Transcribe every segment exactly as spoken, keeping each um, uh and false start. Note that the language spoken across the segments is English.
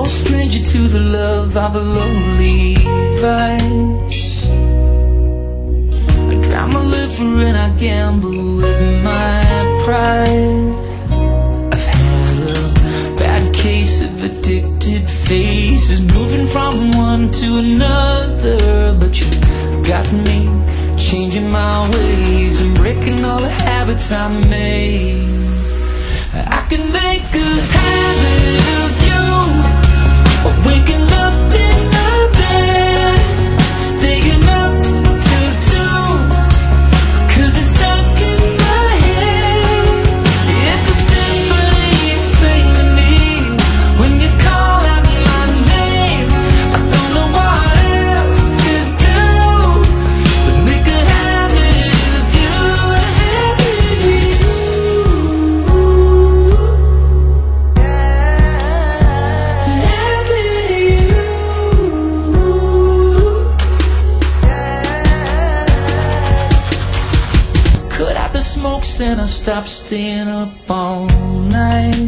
no stranger to the love of a lowly vice. I drown my liver and I gamble with my pride. I've had a bad case of addicted faces, moving from one to another, but you got me changing my ways and breaking all the habits I made. I can make a habit of you, or waking up in my bed, staying up till two, cause it's stuck in my head. It's a symphony you sing to me when you call out my name. I don't know what else to do but make a habit of you, a habit of you. Cut out the smokes and I stopped staying up all night.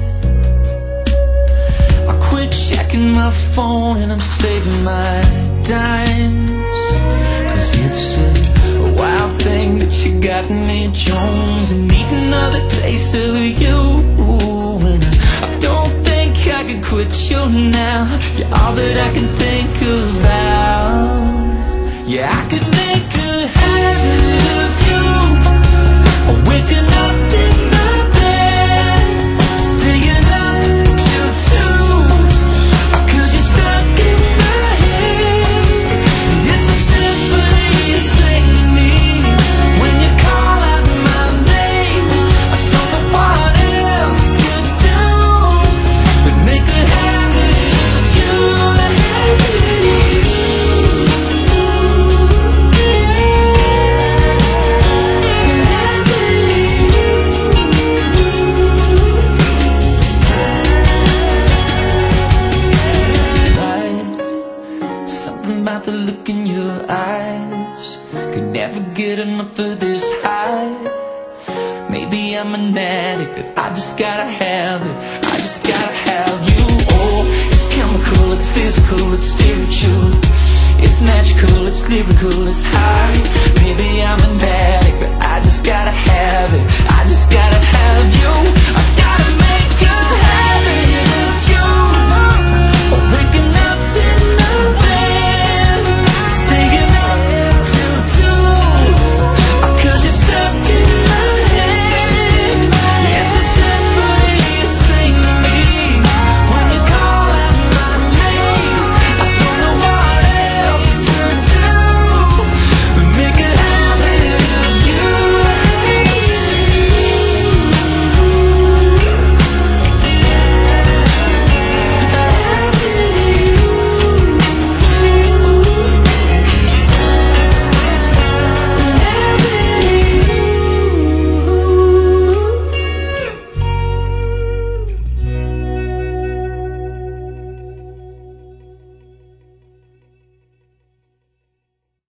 I quit checking my phone and I'm saving my dimes, cause it's a, a wild thing that you got me Jones and need another taste of you. And I, I don't think I could quit you now. You're all that I can think about. Yeah, I could make a habit of you, waking up in my bed, staying up till two, cause you're stuck in my head. It's a symphony you sing to me when you call out my name. I don't know what else to do but make a habit of you, a habit of you. About the look in your eyes, could never get enough of this high. Maybe I'm an addict, but I just gotta have it. I just gotta have you. Oh, it's chemical, it's physical, it's spiritual, it's magical, it's lyrical, it's high. Maybe I'm an addict.